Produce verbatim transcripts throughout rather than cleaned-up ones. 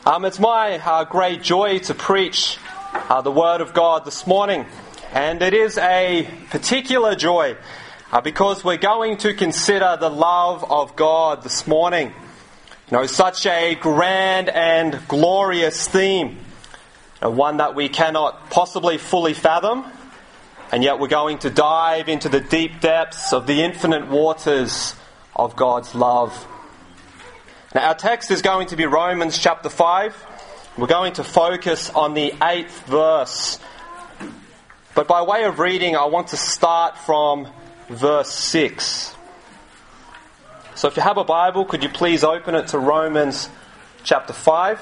Um, it's my uh, great joy to preach uh, the Word of God this morning. And it is a particular joy uh, because we're going to consider the love of God this morning. You know, such a grand and glorious theme. You know, one that we cannot possibly fully fathom. And yet we're going to dive into the deep depths of the infinite waters of God's love. Now, our text is going to be Romans chapter five. We're going to focus on the eighth verse. But by way of reading, I want to start from verse six. So if you have a Bible, could you please open it to Romans chapter five?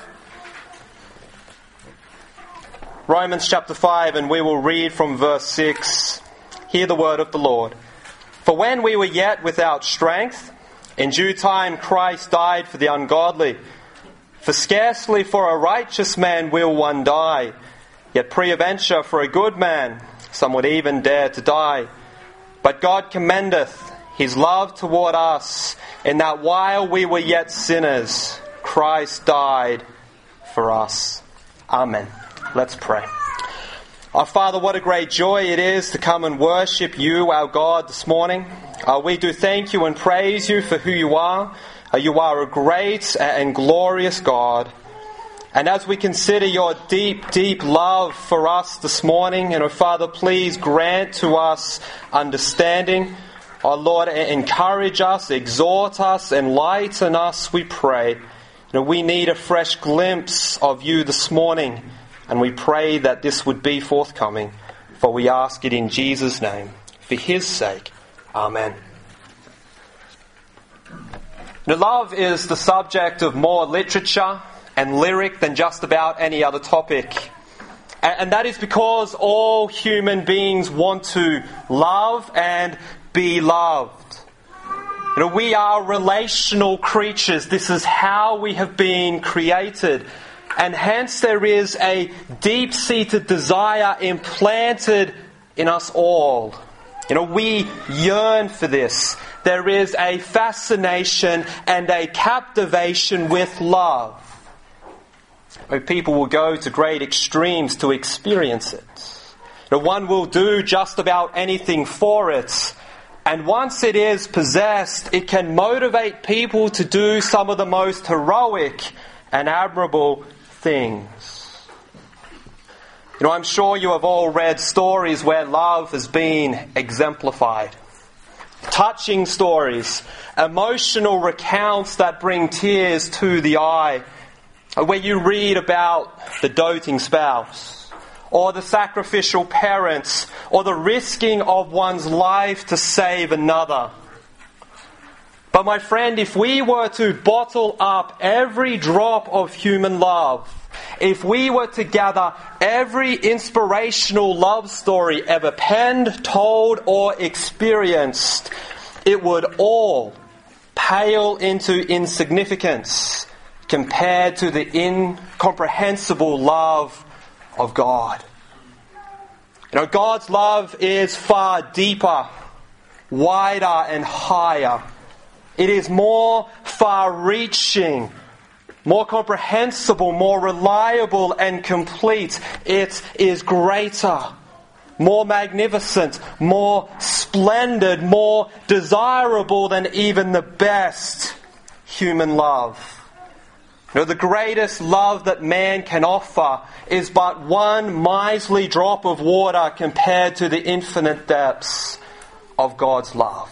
Romans chapter five, and we will read from verse six. Hear the word of the Lord. For when we were yet without strength, in due time Christ died for the ungodly. For scarcely for a righteous man will one die, yet peradventure for a good man some would even dare to die. But God commendeth his love toward us, in that while we were yet sinners, Christ died for us. Amen. Let's pray. Our Father, what a great joy it is to come and worship you, our God, this morning. Uh, we do thank you and praise you for who you are. Uh, you are a great and glorious God. And as we consider your deep, deep love for us this morning, and oh, Father, please grant to us understanding. Oh Lord, encourage us, exhort us, enlighten us, we pray. You know, we need a fresh glimpse of you this morning. And we pray that this would be forthcoming, for we ask it in Jesus' name, for his sake. Amen. Now, love is the subject of more literature and lyric than just about any other topic. And that is because all human beings want to love and be loved. You know, we are relational creatures. This is how we have been created. And hence there is a deep-seated desire implanted in us all. You know, we yearn for this. There is a fascination and a captivation with love. People will go to great extremes to experience it. You know, one will do just about anything for it. And once it is possessed, it can motivate people to do some of the most heroic and admirable things. You know, I'm sure you have all read stories where love has been exemplified. Touching stories, emotional recounts that bring tears to the eye, where you read about the doting spouse, or the sacrificial parents, or the risking of one's life to save another. But my friend, if we were to bottle up every drop of human love, if we were to gather every inspirational love story ever penned, told, or experienced, it would all pale into insignificance compared to the incomprehensible love of God. You know, God's love is far deeper, wider, and higher. It is more far-reaching, more comprehensible, more reliable and complete. It is greater, more magnificent, more splendid, more desirable than even the best human love. You know, the greatest love that man can offer is but one miserly drop of water compared to the infinite depths of God's love.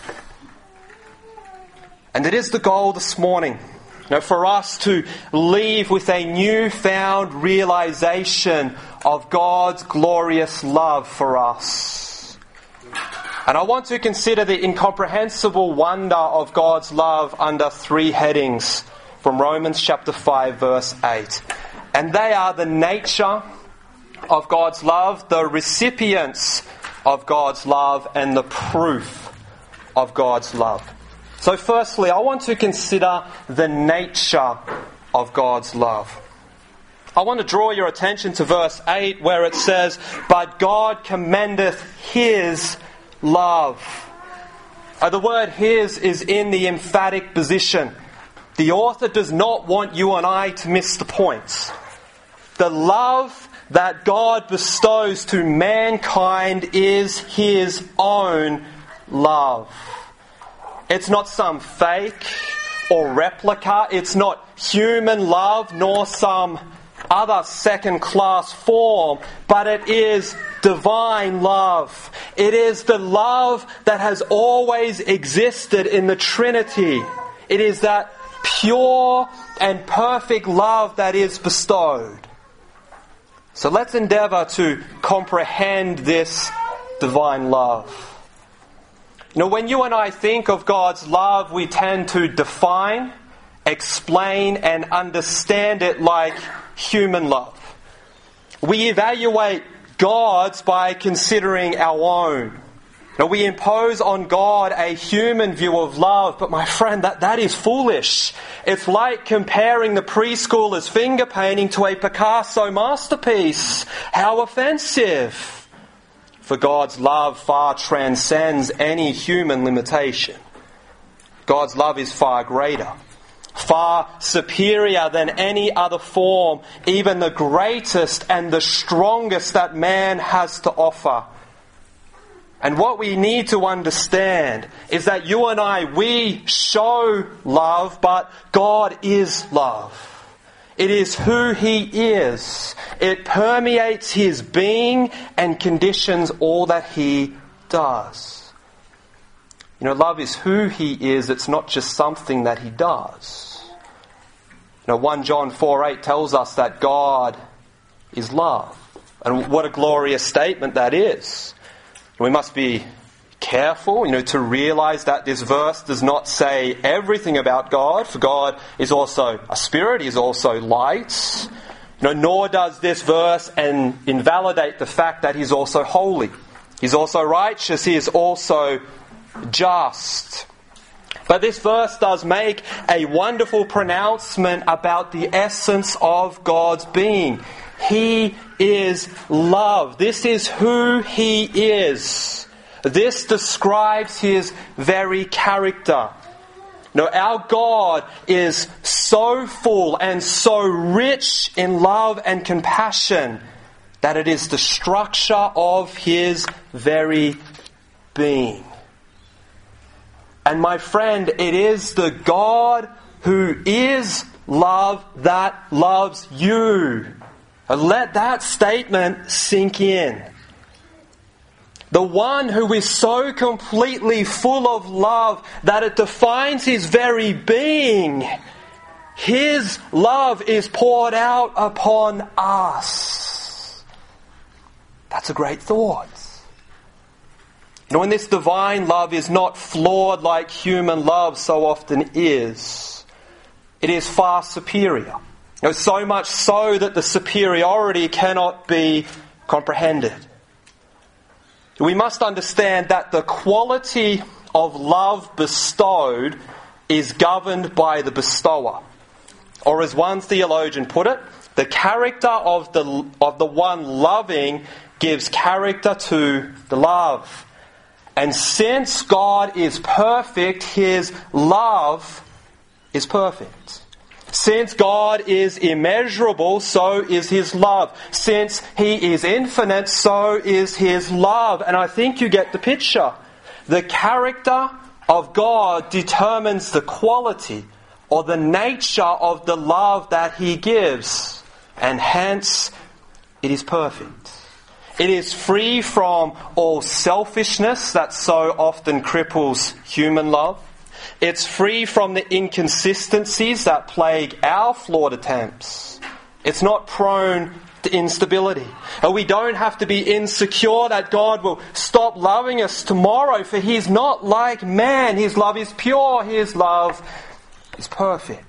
And it is the goal this morning, you know, for us to leave with a newfound realization of God's glorious love for us. And I want to consider the incomprehensible wonder of God's love under three headings from Romans chapter five, verse eight. And they are the nature of God's love, the recipients of God's love, and the proof of God's love. So firstly, I want to consider the nature of God's love. I want to draw your attention to verse eight where it says, "But God commendeth his love." Uh, the word his is in the emphatic position. The author does not want you and I to miss the point. The love that God bestows to mankind is His own love. It's not some fake or replica. It's not human love nor some other second-class form, but it is divine love. It is the love that has always existed in the Trinity. It is that pure and perfect love that is bestowed. So let's endeavour to comprehend this divine love. You know, when you and I think of God's love, we tend to define, explain, and understand it like human love. We evaluate God's by considering our own. Now, we impose on God a human view of love, but my friend, that, that is foolish. It's like comparing the preschooler's finger painting to a Picasso masterpiece. How offensive! For God's love far transcends any human limitation. God's love is far greater, far superior than any other form, even the greatest and the strongest that man has to offer. And what we need to understand is that you and I, we show love, but God is love. It is who He is. It permeates His being and conditions all that He does. You know, love is who He is. It's not just something that He does. You know, First John four eight tells us that God is love. And what a glorious statement that is. We must be careful, you know, to realize that this verse does not say everything about God, for God is also a spirit, He is also light. You know, nor does this verse and invalidate the fact that He's also holy. He's also righteous, He is also just. But this verse does make a wonderful pronouncement about the essence of God's being. He is love. This is who He is. This describes His very character. Now, our God is so full and so rich in love and compassion that it is the structure of His very being. And my friend, it is the God who is love that loves you. Let that statement sink in. The one who is so completely full of love that it defines His very being. His love is poured out upon us. That's a great thought. You know, when this divine love is not flawed like human love so often is, it is far superior. You know, so much so that the superiority cannot be comprehended. We must understand that the quality of love bestowed is governed by the bestower. Or as one theologian put it, the character of the, of the one loving gives character to the love. And since God is perfect, His love is perfect. Since God is immeasurable, so is His love. Since He is infinite, so is His love. And I think you get the picture. The character of God determines the quality or the nature of the love that He gives. And hence, it is perfect. It is free from all selfishness that so often cripples human love. It's free from the inconsistencies that plague our flawed attempts. It's not prone to instability. And we don't have to be insecure that God will stop loving us tomorrow, for He's not like man. His love is pure. His love is perfect.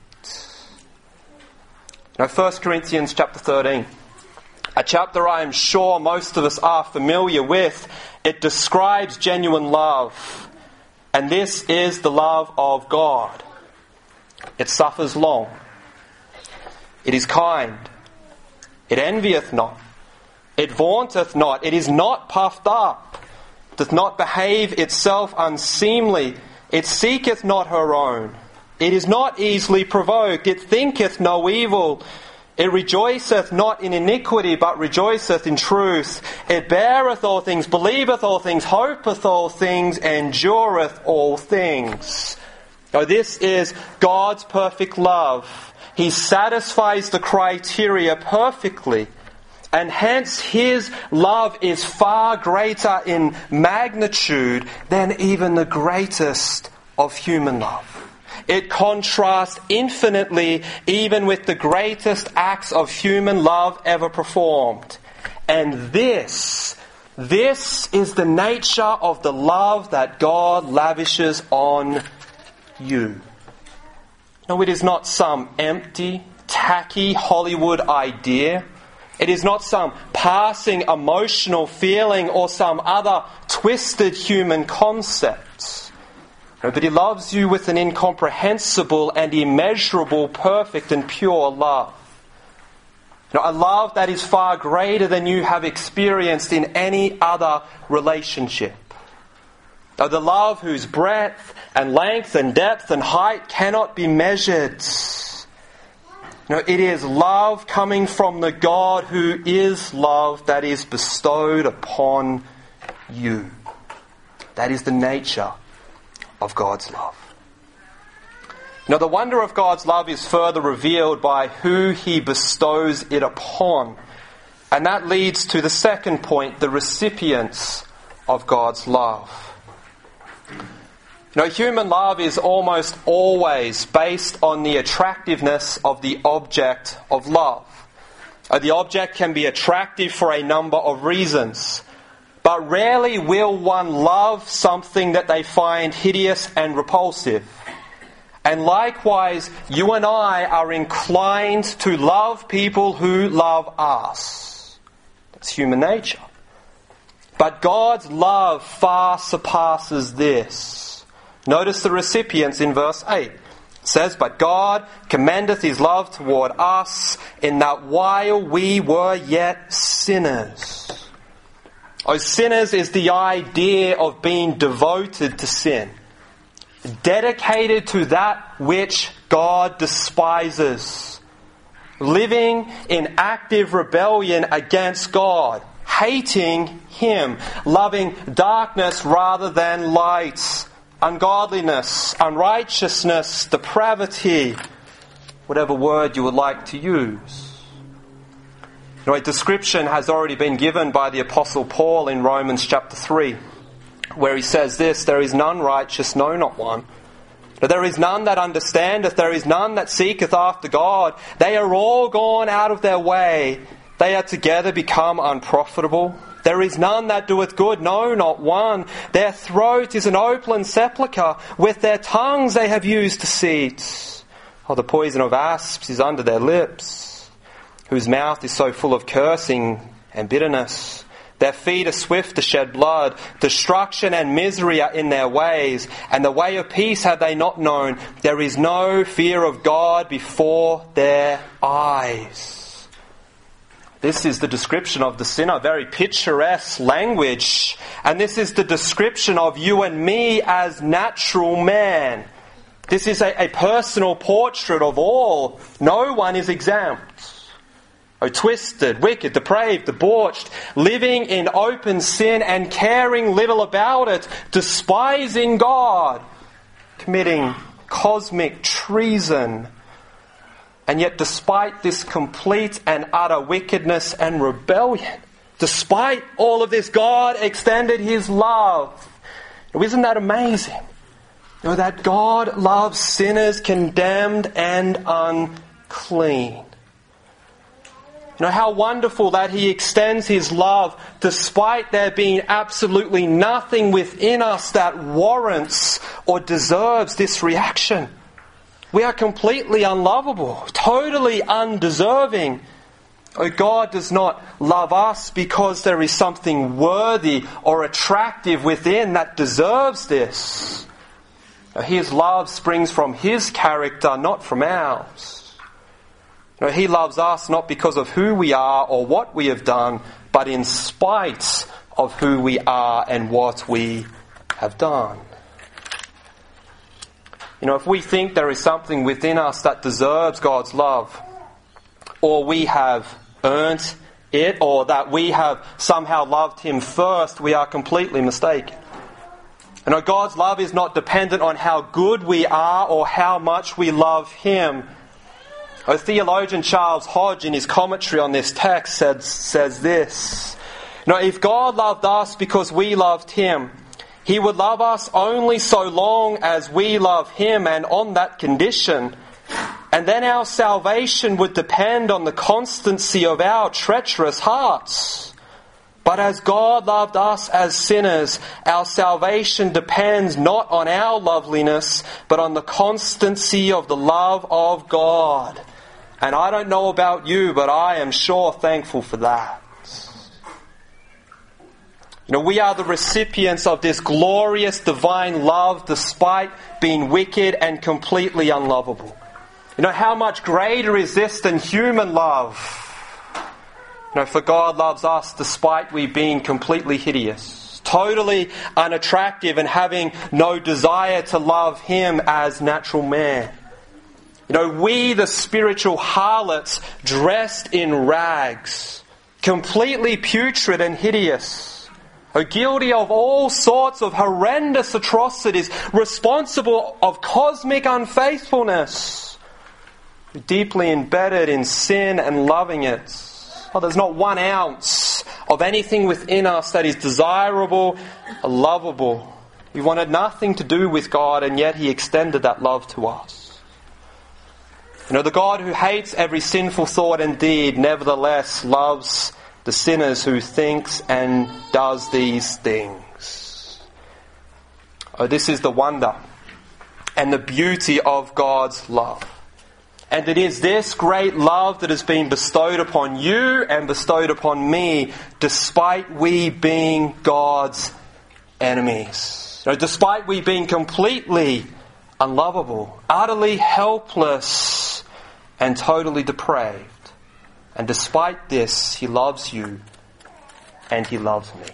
Now, First Corinthians chapter thirteen. A chapter I am sure most of us are familiar with. It describes genuine love. And this is the love of God. It suffers long. It is kind. It envieth not. It vaunteth not. It is not puffed up. Doth not behave itself unseemly. It seeketh not her own. It is not easily provoked. It thinketh no evil. It rejoiceth not in iniquity, but rejoiceth in truth. It beareth all things, believeth all things, hopeth all things, endureth all things. Now, this is God's perfect love. He satisfies the criteria perfectly. And hence his love is far greater in magnitude than even the greatest of human love. It contrasts infinitely even with the greatest acts of human love ever performed. And this, this is the nature of the love that God lavishes on you. No, it is not some empty, tacky Hollywood idea. It is not some passing emotional feeling or some other twisted human concept. No, but he loves you with an incomprehensible and immeasurable, perfect and pure love. You know, a love that is far greater than you have experienced in any other relationship. Now, the love whose breadth and length and depth and height cannot be measured. No, it is love coming from the God who is love that is bestowed upon you. That is the nature of God's love. Now, the wonder of God's love is further revealed by who he bestows it upon. And that leads to the second point, the recipients of God's love. You know, human love is almost always based on the attractiveness of the object of love. The object can be attractive for a number of reasons, but rarely will one love something that they find hideous and repulsive. And likewise, you and I are inclined to love people who love us. That's human nature. But God's love far surpasses this. Notice the recipients in verse eight. It says, "But God commendeth his love toward us, in that while we were yet sinners." Oh, sinners is the idea of being devoted to sin. Dedicated to that which God despises. Living in active rebellion against God. Hating him. Loving darkness rather than light. Ungodliness, unrighteousness, depravity, whatever word you would like to use. You know, a description has already been given by the Apostle Paul in Romans chapter three, where he says this, "There is none righteous, no, not one. There is none that understandeth, there is none that seeketh after God. They are all gone out of their way. They are together become unprofitable. There is none that doeth good, no, not one. Their throat is an open sepulchre. With their tongues they have used deceit. Oh, the poison of asps is under their lips, whose mouth is so full of cursing and bitterness. Their feet are swift to shed blood. Destruction and misery are in their ways, and the way of peace have they not known. There is no fear of God before their eyes." This is the description of the sinner, very picturesque language. And this is the description of you and me as natural man. This is a, a personal portrait of all. No one is exempt. Oh, twisted, wicked, depraved, debauched, living in open sin and caring little about it, despising God, committing cosmic treason. And yet despite this complete and utter wickedness and rebellion, despite all of this, God extended his love. Now, isn't that amazing? You know, that God loves sinners condemned and unclean. You know, how wonderful that he extends his love despite there being absolutely nothing within us that warrants or deserves this reaction. We are completely unlovable, totally undeserving. Oh, God does not love us because there is something worthy or attractive within that deserves this. His love springs from his character, not from ours. No, he loves us not because of who we are or what we have done, but in spite of who we are and what we have done. You know, if we think there is something within us that deserves God's love, or we have earned it, or that we have somehow loved Him first, we are completely mistaken. You know, God's love is not dependent on how good we are or how much we love Him. A theologian, Charles Hodge, in his commentary on this text says, says this: you know, if God loved us because we loved Him, He would love us only so long as we love Him, and on that condition, and then our salvation would depend on the constancy of our treacherous hearts. But as God loved us as sinners, our salvation depends not on our loveliness, but on the constancy of the love of God. And I don't know about you, but I am sure thankful for that. You know, we are the recipients of this glorious divine love despite being wicked and completely unlovable. You know, how much greater is this than human love? You know, for God loves us despite we being completely hideous, totally unattractive, and having no desire to love Him as natural man. You know, we, the spiritual harlots, dressed in rags, completely putrid and hideous, are guilty of all sorts of horrendous atrocities, responsible of cosmic unfaithfulness, deeply embedded in sin and loving it. Oh, there's not one ounce of anything within us that is desirable or lovable. We wanted nothing to do with God, and yet He extended that love to us. You know, the God who hates every sinful thought and deed nevertheless loves the sinners who thinks and does these things. Oh, this is the wonder and the beauty of God's love. And it is this great love that has been bestowed upon you and bestowed upon me, despite we being God's enemies. You know, despite we being completely unlovable, utterly helpless, and totally depraved. And despite this, He loves you and He loves me.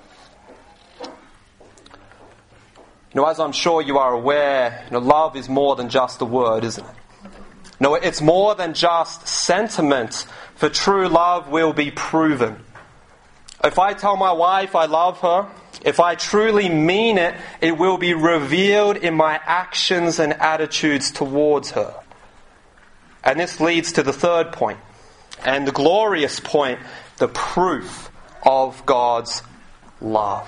You know, as I'm sure you are aware, you know, love is more than just a word, isn't it? No, it's more than just sentiment, for true love will be proven. If I tell my wife I love her, if I truly mean it, it will be revealed in my actions and attitudes towards her. And this leads to the third point, and the glorious point, the proof of God's love.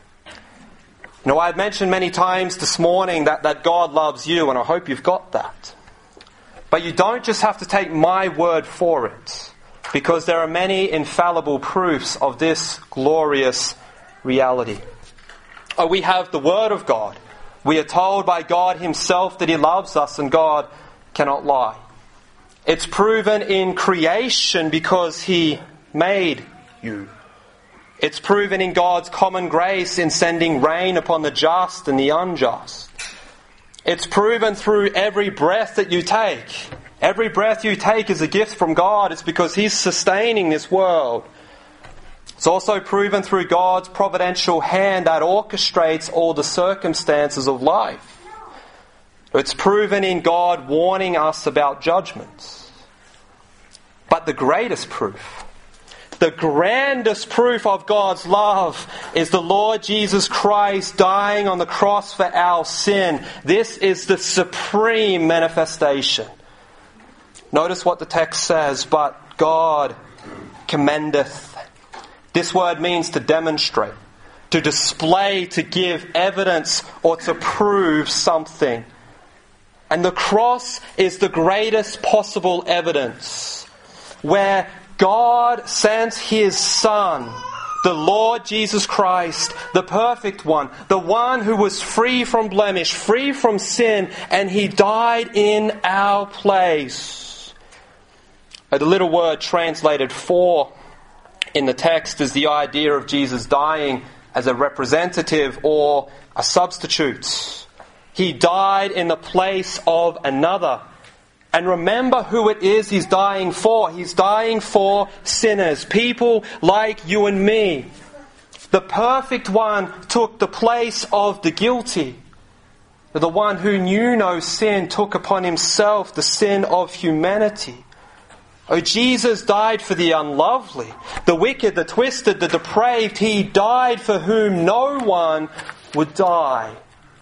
You know, I've mentioned many times this morning that, that God loves you, and I hope you've got that. But you don't just have to take my word for it, because there are many infallible proofs of this glorious reality. Oh, we have the Word of God. We are told by God Himself that He loves us, and God cannot lie. It's proven in creation because He made you. It's proven in God's common grace in sending rain upon the just and the unjust. It's proven through every breath that you take. Every breath you take is a gift from God. It's because He's sustaining this world. It's also proven through God's providential hand that orchestrates all the circumstances of life. It's proven in God warning us about judgments. But the greatest proof, the grandest proof of God's love is the Lord Jesus Christ dying on the cross for our sin. This is the supreme manifestation. Notice what the text says, but God commendeth. This word means to demonstrate, to display, to give evidence, or to prove something. And the cross is the greatest possible evidence, where God sent His Son, the Lord Jesus Christ, the perfect one, the one who was free from blemish, free from sin, and He died in our place. The little word translated for in the text is the idea of Jesus dying as a representative or a substitute. He died in the place of another. And remember who it is He's dying for. He's dying for sinners, people like you and me. The perfect one took the place of the guilty. The one who knew no sin took upon himself the sin of humanity. Oh, Jesus died for the unlovely, the wicked, the twisted, the depraved. He died for whom no one would die.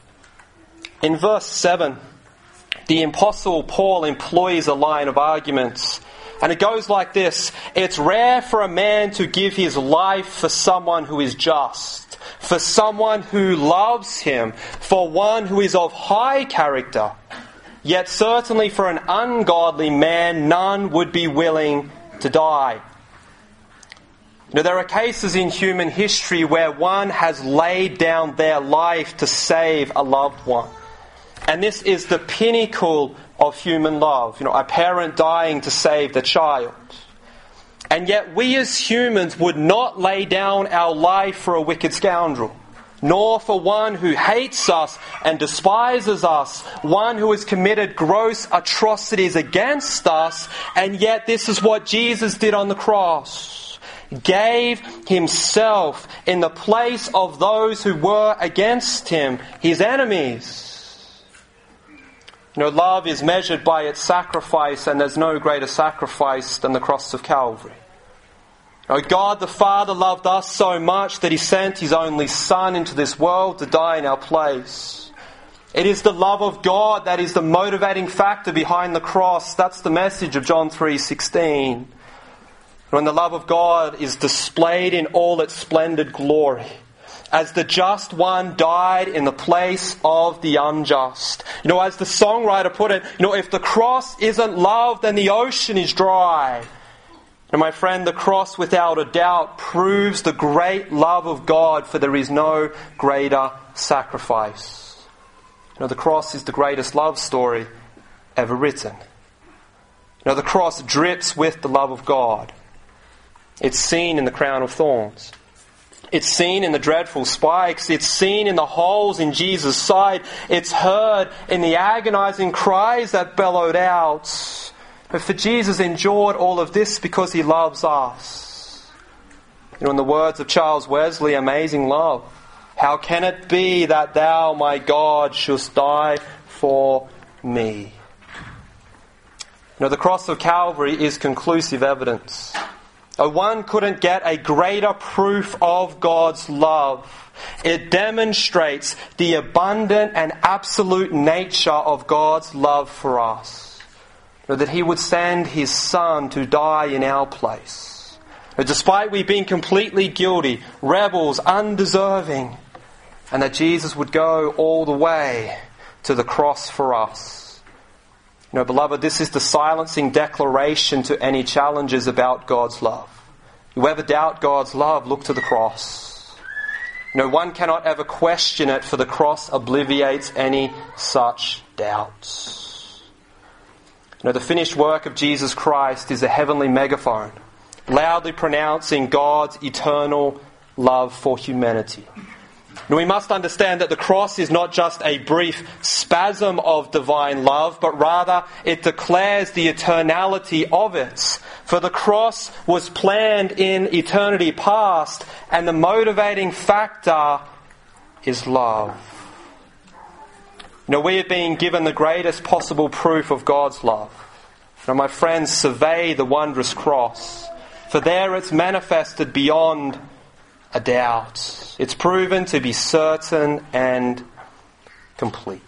In verse seven, the Apostle Paul employs a line of arguments. And it goes like this: it's rare for a man to give his life for someone who is just, for someone who loves him, for one who is of high character. Yet certainly for an ungodly man, none would be willing to die. Now, there are cases in human history where one has laid down their life to save a loved one. And this is the pinnacle of human love. You know, a parent dying to save the child. And yet we as humans would not lay down our life for a wicked scoundrel, nor for one who hates us and despises us, one who has committed gross atrocities against us. And yet this is what Jesus did on the cross. Gave himself in the place of those who were against him, his enemies. You know, love is measured by its sacrifice, and there's no greater sacrifice than the cross of Calvary. You know, God the Father loved us so much that He sent His only Son into this world to die in our place. It is the love of God that is the motivating factor behind the cross. That's the message of John three sixteen. When the love of God is displayed in all its splendid glory, as the just one died in the place of the unjust. You know, as the songwriter put it, you know, if the cross isn't love, then the ocean is dry. And my friend, the cross without a doubt proves the great love of God, for there is no greater sacrifice. You know, the cross is the greatest love story ever written. You know, the cross drips with the love of God. It's seen in the crown of thorns. It's seen in the dreadful spikes. It's seen in the holes in Jesus' side. It's heard in the agonizing cries that bellowed out. But for Jesus endured all of this because He loves us. You know, in the words of Charles Wesley, amazing love. How can it be that Thou, my God, shouldst die for me? You know, the cross of Calvary is conclusive evidence. One couldn't get a greater proof of God's love. It demonstrates the abundant and absolute nature of God's love for us. That He would send His Son to die in our place. Despite we being completely guilty, rebels, undeserving, and that Jesus would go all the way to the cross for us. You know, beloved, this is the silencing declaration to any challenges about God's love. You ever doubt God's love, look to the cross. You know, one cannot ever question it, for the cross obliviates any such doubts. You know, the finished work of Jesus Christ is a heavenly megaphone, loudly pronouncing God's eternal love for humanity. Now, we must understand that the cross is not just a brief spasm of divine love, but rather it declares the eternality of it. For the cross was planned in eternity past, and the motivating factor is love. You know, we are being given the greatest possible proof of God's love. Now, my friends, survey the wondrous cross, for there it's manifested beyond a doubt. It's proven to be certain and complete.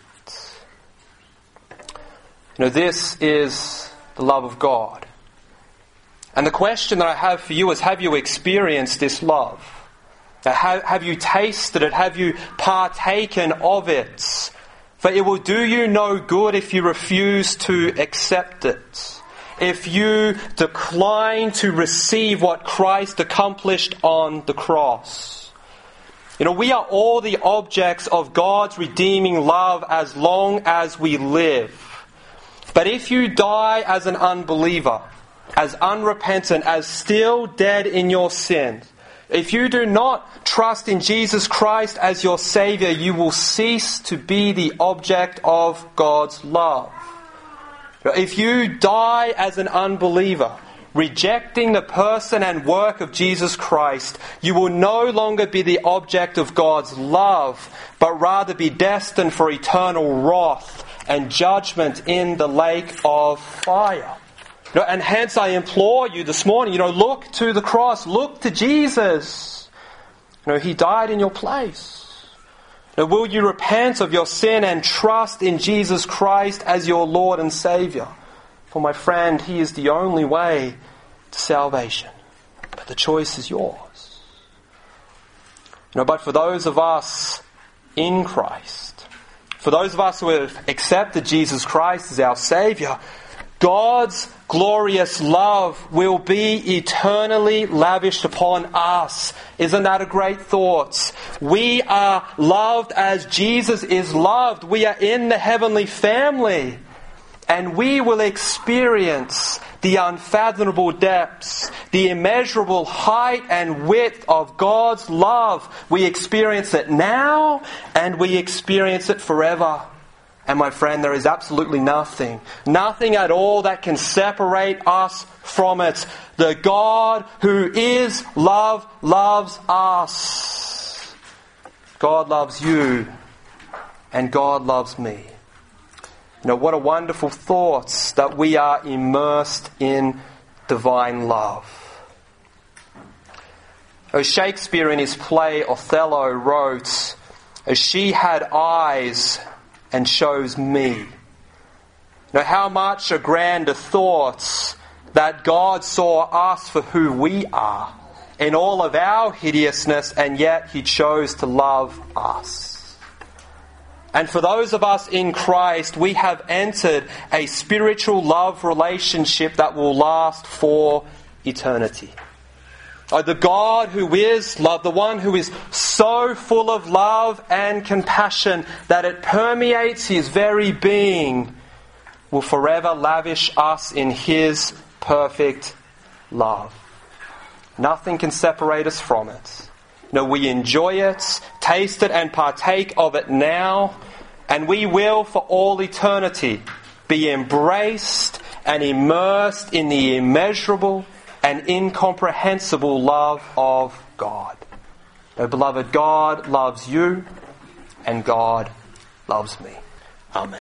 You know, this is the love of God. And the question that I have for you is, have you experienced this love? Have, have you tasted it? Have you partaken of it? For it will do you no good if you refuse to accept it. If you decline to receive what Christ accomplished on the cross. You know, we are all the objects of God's redeeming love as long as we live. But if you die as an unbeliever, as unrepentant, as still dead in your sins, if you do not trust in Jesus Christ as your Saviour, you will cease to be the object of God's love. If you die as an unbeliever, rejecting the person and work of Jesus Christ, you will no longer be the object of God's love, but rather be destined for eternal wrath and judgment in the lake of fire. You know, and hence I implore you this morning, you know, look to the cross, look to Jesus. You know, He died in your place. Now, will you repent of your sin and trust in Jesus Christ as your Lord and Saviour? For my friend, He is the only way to salvation. But the choice is yours. You know, but for those of us in Christ, for those of us who have accepted Jesus Christ as our Saviour, God's glorious love will be eternally lavished upon us. Isn't that a great thought? We are loved as Jesus is loved. We are in the heavenly family. And we will experience the unfathomable depths, the immeasurable height and width of God's love. We experience it now and we experience it forever. And my friend, there is absolutely nothing, nothing at all that can separate us from it. The God who is love loves us. God loves you and God loves me. You know, what a wonderful thought that we are immersed in divine love. As Shakespeare in his play Othello wrote, "As she had eyes and chose me." Now, how much a grander thought that God saw us for who we are in all of our hideousness, and yet He chose to love us. And for those of us in Christ, we have entered a spiritual love relationship that will last for eternity. Oh, the God who is love, the one who is so full of love and compassion that it permeates His very being, will forever lavish us in His perfect love. Nothing can separate us from it. No, we enjoy it, taste it and partake of it now, and we will for all eternity be embraced and immersed in the immeasurable and incomprehensible love of God. Oh, beloved, God loves you and God loves me. Amen.